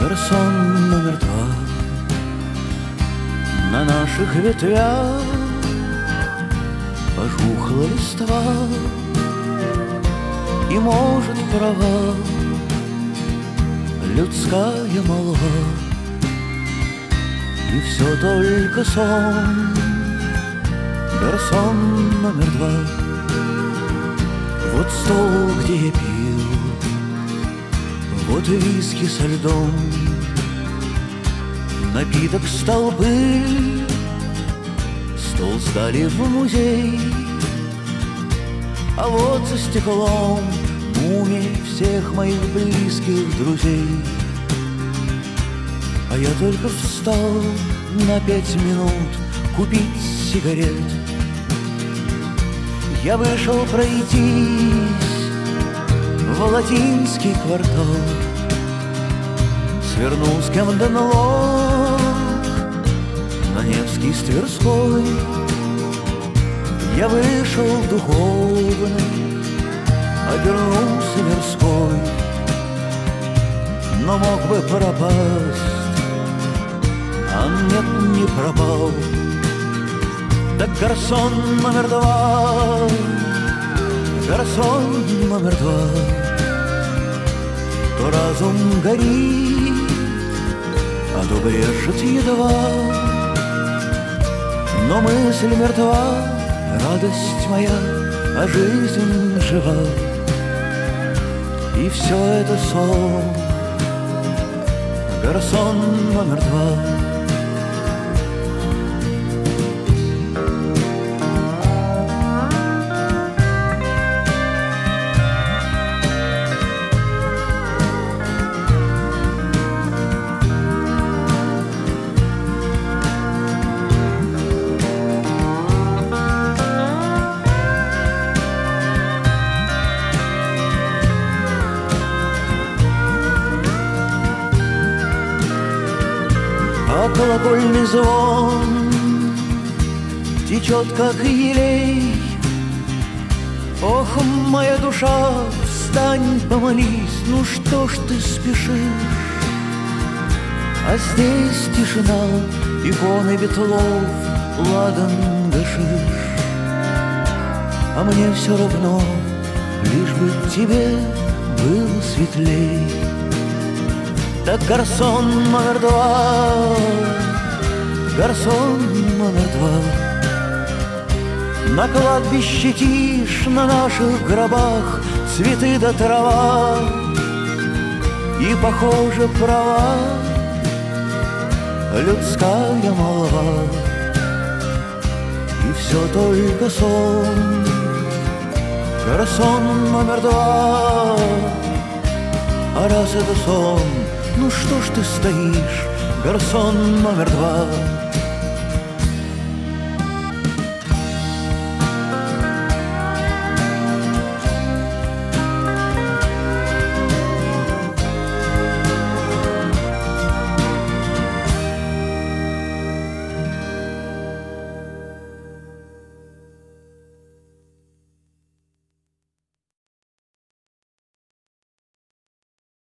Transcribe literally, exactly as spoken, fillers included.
Гарсон номер два. На наших ветвях пожухла листва, и, может, права людская молва, и все только сон. Гарсон номер два. Вот стол, где я пил, вот виски со льдом, напиток столбы, стол сдали в музей, а вот за стеклом мумии всех моих близких друзей. А я только встал на пять минут купить сигарет. Я вышел пройтись в латинский квартал, свернул с кем-то налог на Невский с Тверской. Я вышел духовный, обернулся мирской, но мог бы пропасть, а нет, не пропал. Так гарсон номер два, гарсон номер два. То разум горит, а то брежет едва, но мысль мертва, радость моя, а жизнь жива. И все это сон. Гарсон номер два. А колокольный звон течет, как елей. Ох, моя душа, встань, помолись, ну что ж ты спешишь? А здесь тишина, иконы ветлов, ладан гашиш. А мне все равно, лишь бы тебе было светлей. Так гарсон номер два, гарсон номер два. На кладбище тишь, на наших гробах цветы да трава. И, похоже, права людская молва. И все только сон. Гарсон номер два. А раз это сон, ну что ж ты стоишь, гарсон номер два?